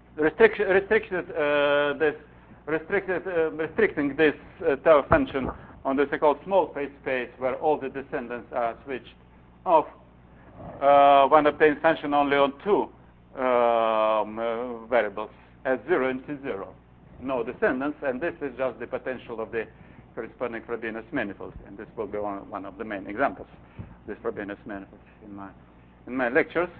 restriction restricted uh, this restricted uh, restricting this uh, tau function on the so-called small phase space where all the descendants are switched off, uh, one obtains function only on two um, uh, variables, S zero and T zero. No descendants, and this is just the potential of the corresponding Frobenius manifold, and this will be one, one of the main examples, this Frobenius manifold in my in my lectures.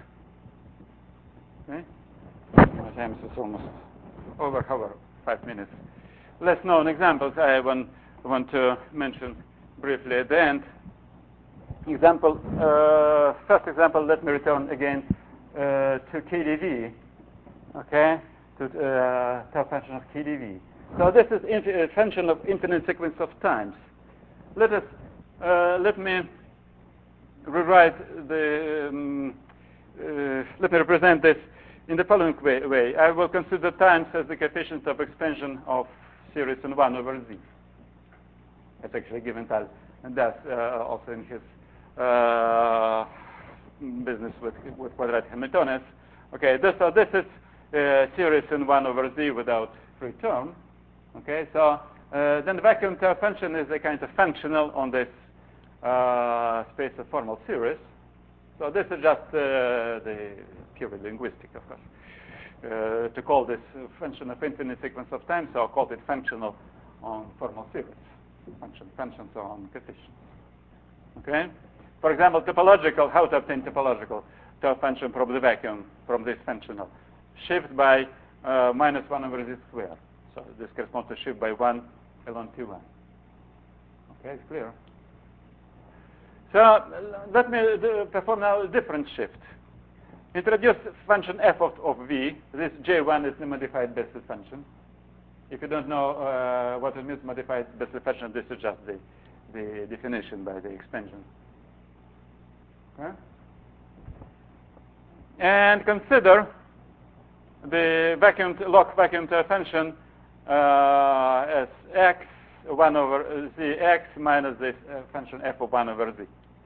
Okay, my time is almost over. However, five minutes. Less known examples I want, want to mention briefly at the end. Example, uh, first example. Let me return again uh, to K D V. Okay. To uh, tau function of K D V. So this is a function of infinite sequence of times. Let us uh, let me rewrite the um, uh, let me represent this in the following way, way. I will consider times as the coefficient of expansion of series in one over z. That's actually given Tal, and that's uh, also in his uh, business with with quadratic Hamiltonians. Okay, this, so this is Uh, series in one over z without free term. Okay, so uh, then the vacuum tau function is a kind of functional on this uh, space of formal series. So this is just uh, the purely linguistic, of course. Uh, to call this function of infinite sequence of time, so I'll call it functional on formal series. Function, functions on coefficients. Okay. For example, topological. How to obtain topological tau function from the vacuum from this functional? Shift by uh, minus one over z squared. So this corresponds to shift by one along T one. Okay, it's clear. So uh, let me do, perform now a different shift. Introduce function f of, of v. This J one is the modified basis function. If you don't know uh, what it means modified basis function, this is just the, the definition by the expansion. Okay? And consider the vacuum lock vacuum tau function uh, as x one over z x minus this uh, function f of one over z.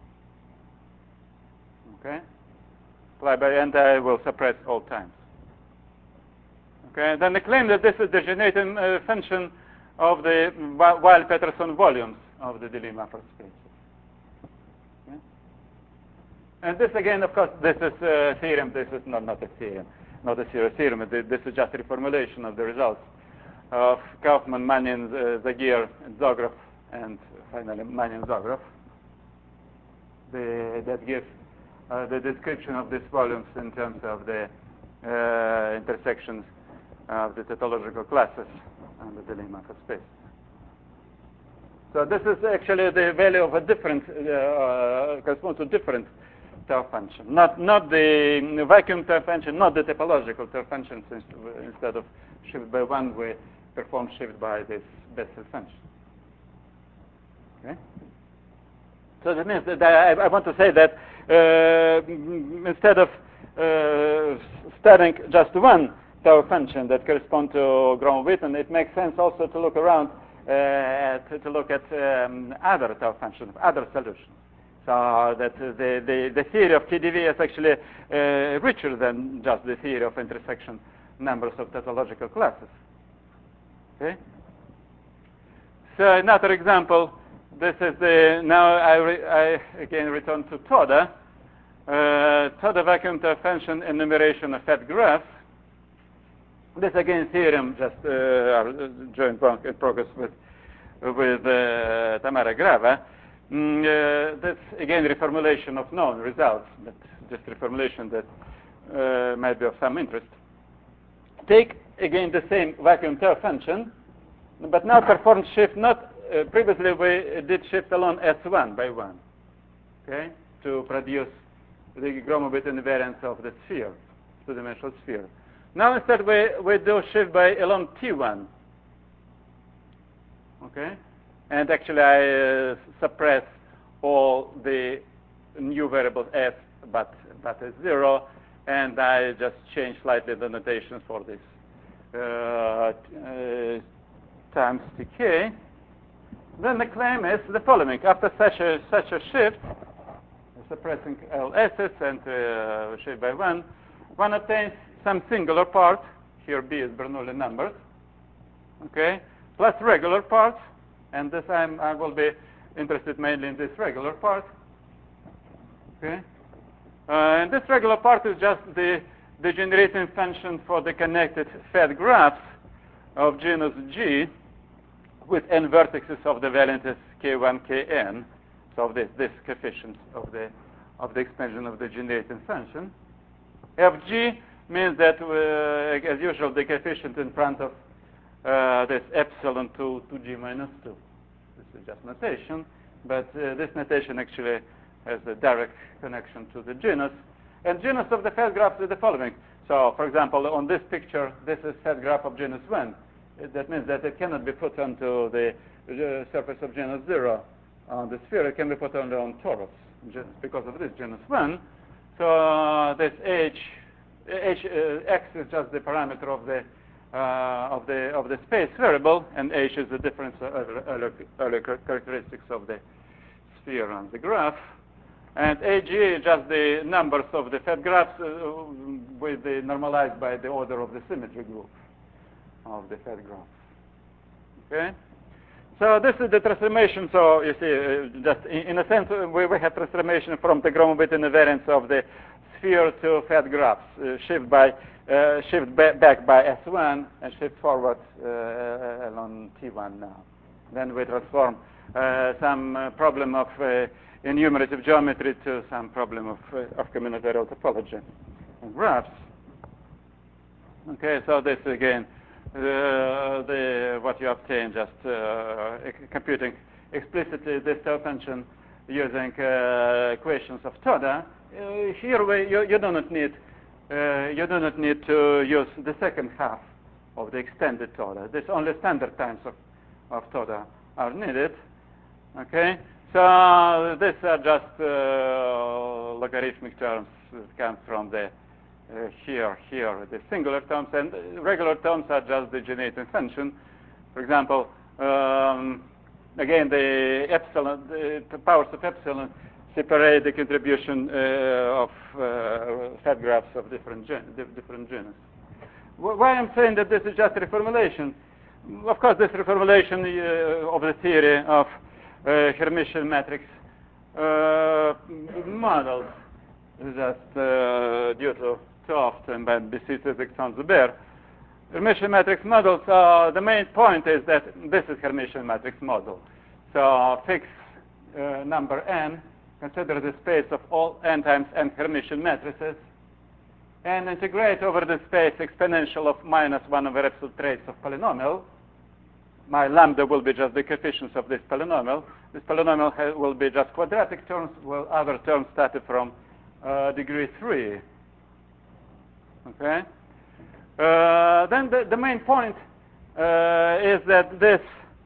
Okay, apply by and I will suppress all times. Okay, then they claim that this is the generating uh, function of the Weil-Peterson volumes of the Deligne-Mumford space. Okay? And this again, of course, this is a theorem. This is not not a theorem. Not a serious theorem. This is just a reformulation of the results of Kaufman, Manin, uh, Zagier, and Zograff, and finally Manin, Zograff. The, that gives uh, the description of these volumes in terms of the uh, intersections of the tautological classes and the Deligne-Mumford space. So this is actually the value of a different, uh, corresponds to different tau function, not not the vacuum tau function, not the topological tau function. Instead of shift by one, we perform shift by this Bessel function. Okay. So that means that I, I want to say that uh, instead of uh, studying just one tau function that corresponds to Gromov-Witten, it makes sense also to look around, uh, to, to look at um, other tau functions, other solutions. So that uh, the, the, the theory of K D V is actually uh, richer than just the theory of intersection numbers of tautological classes. Okay. So another example. This is the now I, re, I again return to Toda. Uh, Toda vacuum tau function enumeration of fat graphs. This again theorem just uh, joint in progress with with uh, Tamara Grava. Mm, uh, that's again reformulation of known results, but just reformulation that uh, might be of some interest. Take again the same vacuum tau function, but now perform shift not uh, previously we did shift along S one by one, okay, to produce the Gromov-Witten invariance of the sphere, two-dimensional sphere. Now instead we we do shift by along T one, okay. And actually, I uh, suppress all the new variables f, but but is zero, and I just change slightly the notation for this uh, uh, times tk. Then the claim is the following: after such a such a shift, suppressing L S's and uh, shift by one, one obtains some singular part. Here B is Bernoulli numbers, okay, plus regular parts. And this I'm, I will be interested mainly in this regular part. Okay. Uh, and this regular part is just the degenerating function for the connected fed graphs of genus G with n vertices of the variances k one, kn. So this this coefficient of the of the expansion of the generating function. Fg means that, uh, as usual, the coefficient in front of uh, this epsilon to, to g minus two. This is just notation, but uh, this notation actually has a direct connection to the genus. And genus of the fed graphs is the following. So, for example, on this picture, this is fed graph of genus one. That means that it cannot be put onto the uh, surface of genus zero on the sphere. It can be put only on torus just because of this genus one. So uh, this h, h uh, x is just the parameter of the uh, of the of the space variable, and h is the difference of early, early characteristics of the sphere on the graph. And Ag is just the numbers of the fed graphs uh, with the normalized by the order of the symmetry group of the fed graphs. Okay? So this is the transformation. So you see, uh, just in, in a sense, uh, we, we have transformation from the Gromov-Witten invariance of the sphere to fed graphs, uh, shift by uh, shift ba back by S one and shift forward uh, along T one now. Then we transform uh, some uh, problem of uh, enumerative geometry to some problem of uh, of combinatorial topology and graphs. Okay, so this again. Uh, the what you obtain just uh, computing explicitly this tail function using uh, equations of Toda. Uh, here we, you, you do not need uh, you do not need to use the second half of the extended Toda. This only standard times of of Toda are needed. Okay, so these are just uh, logarithmic terms that come from the Uh, here, here, the singular terms, and regular terms are just the generating function. For example, um, again, the epsilon, the powers of epsilon separate the contribution uh, of uh, fed graphs of different gen different genus. Why I'm saying that this is just reformulation? Of course, this reformulation uh, of the theory of uh, Hermitian matrix uh, models is just uh, due to too often by B C physics on Zubair. Hermitian matrix models, uh, the main point is that this is Hermitian matrix model. So fix uh, number n, consider the space of all n times n Hermitian matrices, and integrate over the space exponential of minus one over epsilon trace of polynomial. My lambda will be just the coefficients of this polynomial. This polynomial will be just quadratic terms, while other terms started from uh, degree three. Okay. Uh, then the, the main point uh, is that this.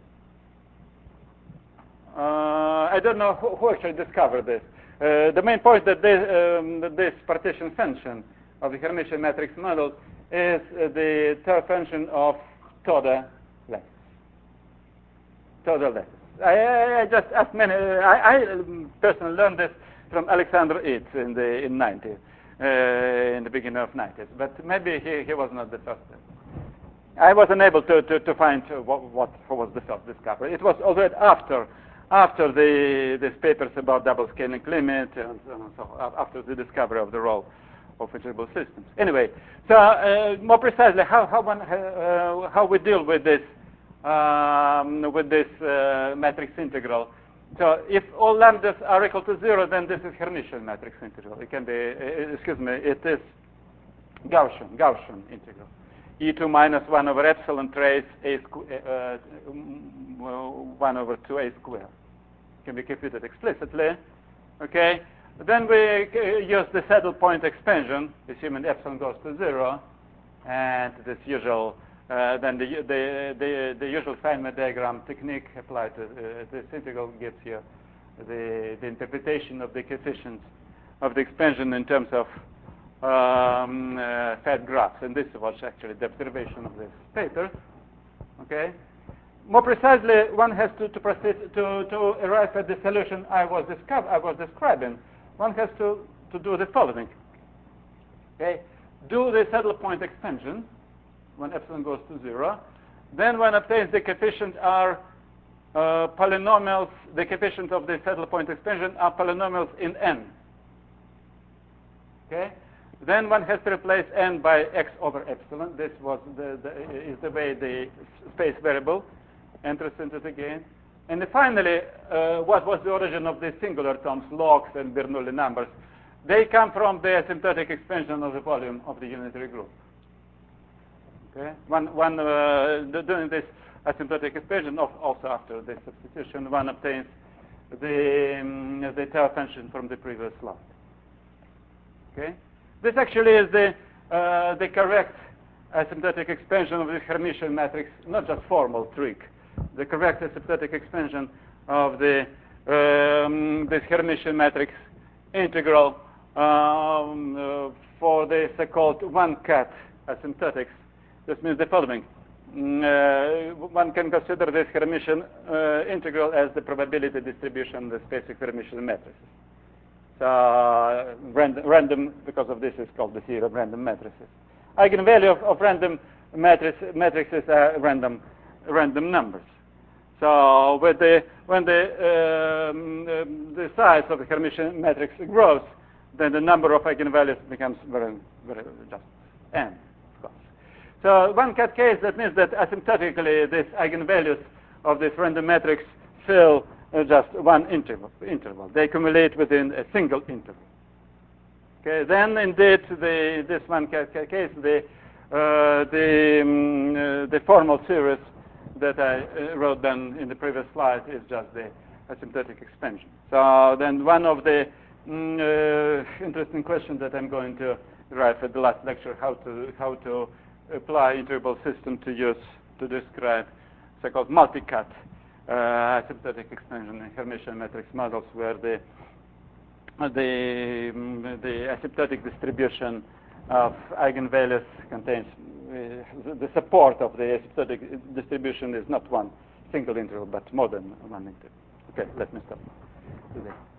Uh, I don't know who, who actually discovered this. Uh, the main point that this, um, that this partition function of the Hermitian matrix model is uh, the tail function of Toda lattice. Toda lattice. I, I, I just asked many. I, I personally learned this from Alexander Eads in the in nineties. Uh, in the beginning of nineties, but maybe he, he was not the first. I was unable to, to, to find uh, what, what was the first discovery. It was already after after the these papers about double scaling limit and so on, so after the discovery of the role of integrable systems. Anyway, so uh, more precisely, how how one uh, how we deal with this um, with this uh, matrix integral. So if all lambdas are equal to zero, then this is Hermitian matrix integral. It can be, uh, excuse me, it is Gaussian, Gaussian integral. E two minus one over epsilon trace a squ uh, one over two a squared. Can be computed explicitly. Okay. Then we use the saddle point expansion, assuming epsilon goes to zero, and this usual. Uh, then the, the, the, the usual Feynman diagram technique applied to uh, this integral gives you the, the interpretation of the coefficients of the expansion in terms of um, uh, fed graphs. And this was actually the observation of this paper. Okay. More precisely, one has to, to proceed to, to arrive at the solution I was, I was describing. One has to, to do the following. Okay. Do the saddle point expansion when epsilon goes to zero. Then one obtains the coefficient R uh, polynomials, the coefficients of the saddle point expansion are polynomials in N. Okay? Then one has to replace N by X over epsilon. This was the, the, is the way the space variable enters into the game. And finally, uh, what was the origin of these singular terms, logs and Bernoulli numbers? They come from the asymptotic expansion of the volume of the unitary group. Okay? One, one uh, doing this asymptotic expansion, of, also after this substitution, one obtains the, um, the Taylor function from the previous slide. Okay? This actually is the, uh, the correct asymptotic expansion of the Hermitian matrix, not just formal trick, the correct asymptotic expansion of the um, this Hermitian matrix integral um, uh, for the so-called one-cut asymptotics. This means the following. Mm, uh, one can consider this Hermitian uh, integral as the probability distribution of the space of Hermitian matrices. So uh, random, random, because of this, is called the theory of random matrices. Eigenvalue of, of random matrices, matrices are random, random numbers. So with the, when the, um, the size of the Hermitian matrix grows, then the number of eigenvalues becomes very, very just n, of course. So one cut case, that means that asymptotically these eigenvalues of this random matrix fill uh, just one interval, interval. They accumulate within a single interval. Okay, then indeed the, this one cut case, the, uh, the, um, uh, the formal series that I uh, wrote down in the previous slide is just the asymptotic expansion. So then one of the mm, uh, interesting questions that I'm going to derive at the last lecture, how to how to apply interval system to use to describe so-called multi-cut uh, asymptotic expansion in Hermitian matrix models, where the the um, the asymptotic distribution of eigenvalues contains uh, the support of the asymptotic distribution is not one single interval, but more than one interval. Okay, let me stop today.